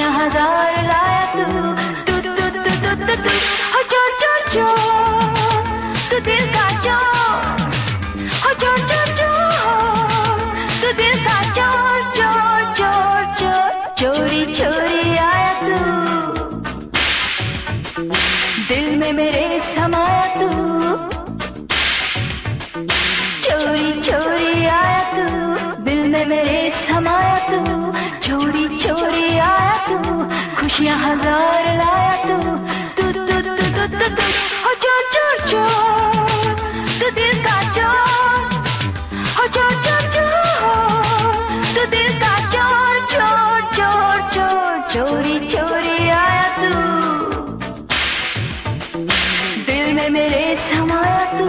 खुशियाँ हजार लाया तू तू तू तू तू तू तू हो चोर चोर चोर, तू दिल का चोर हो चोर चोर चोर, तू दिल का चोर चोर चोर चोर, चोरी चोरी आया तू दिल में मेरे समाया तू, चोरी चोरी आया तू दिल में मेरे समाया तू, चोरी चोरी आया तू खुशियाँ हजार लाया तू तू तू तू तू तू तू हो चोर चोर चोर, तू दिल का चोर हो चोर चोर चोर, तू दिल का चोर चोर चोर चोर, चोरी चोरी आया तू दिल में मेरे समाया तू।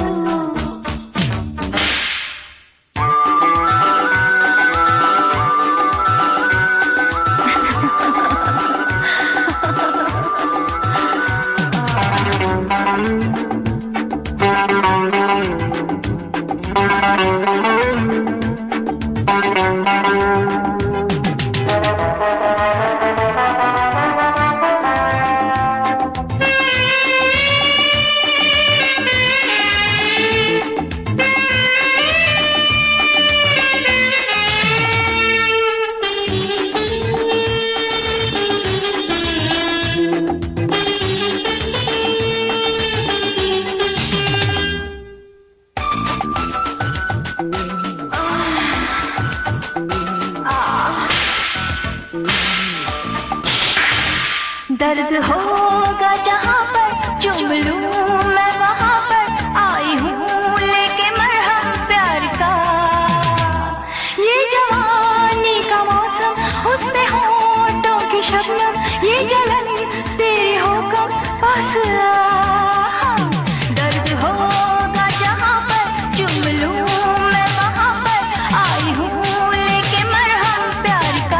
दर्द होगा जहाँ पर चुम लूं मैं वहाँ पर, आई हूँ लेके मरहम प्यार का, ये जवानी का मौसम उस पे होंठों की शबनम, ये जलन तेरे होकर पास आ। दर्द होगा जहाँ पर चुम लूं मैं वहाँ पर, आई हूँ लेके मरहम प्यार का,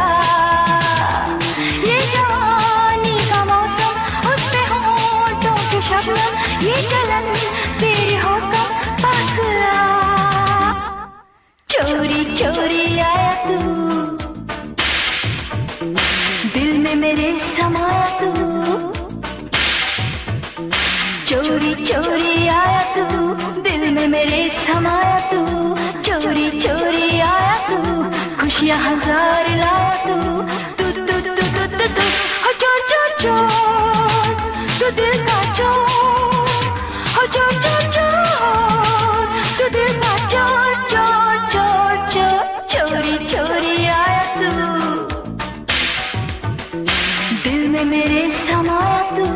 ये शबनम ये जलन तेरे होकर पास आ। चोरी चोरी आया तू दिल में मेरे समाया तू, चोरी चोरी आया तू दिल में मेरे समाया तू, चोरी चोरी आया तू खुशियाँ हजार लाया तू तू तू तू तू तू तू हो चोर चोर चोर, तू दिल का चोर हो चोर चोर चोर, तू दिल का चोर चोर चोर चोर, चोरी चोरी आया तू दिल में मेरे समाया तू।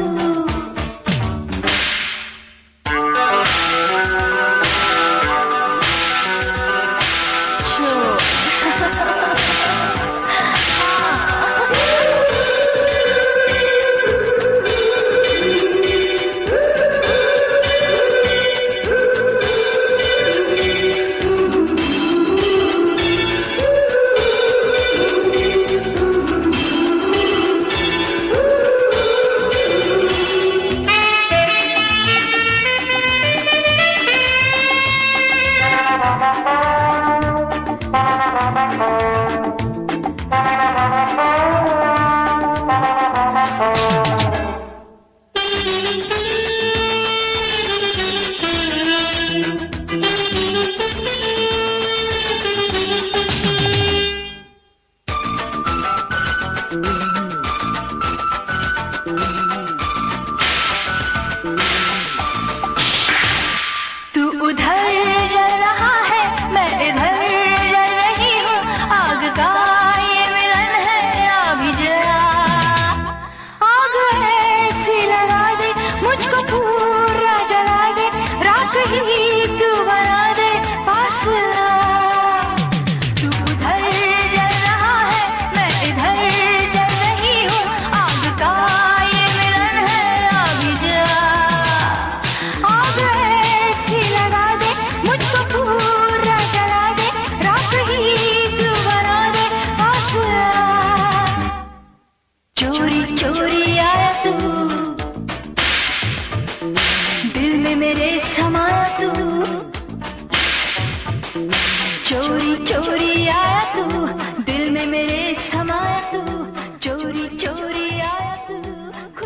चोरी चोरी आया तू दिल में मेरे समाया तू, चोरी चोरी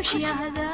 खुशियाँ हजार।